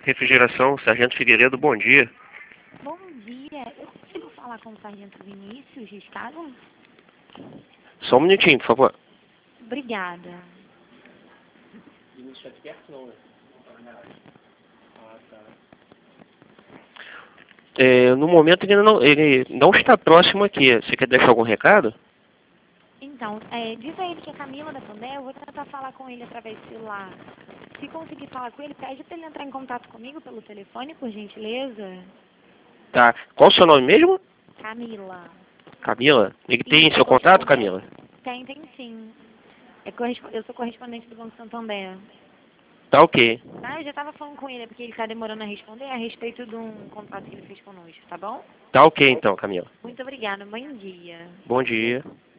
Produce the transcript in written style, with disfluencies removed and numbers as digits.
Refrigeração, Sargento Figueiredo, bom dia. Bom dia. Eu consigo falar com o Sargento Vinícius Riscado? Só um minutinho, por favor. Obrigada. Vinícius é perto não, né? No momento ele não está próximo aqui. Você quer deixar algum recado? Então, diz a ele que é Camila da Pandé, eu vou tentar falar com ele através do celular. Se conseguir falar com ele, pede para ele entrar em contato comigo pelo telefone, por gentileza. Tá. Qual o seu nome mesmo? Camila. Camila? Ele tem Isso, seu contato, Camila? Tem sim. Eu sou correspondente do Banco Santander. Tá ok. Ah, eu já estava falando com ele, porque ele está demorando a responder a respeito de um contrato que ele fez conosco, tá bom? Tá ok então, Camila. Muito obrigada, bom dia. Bom dia.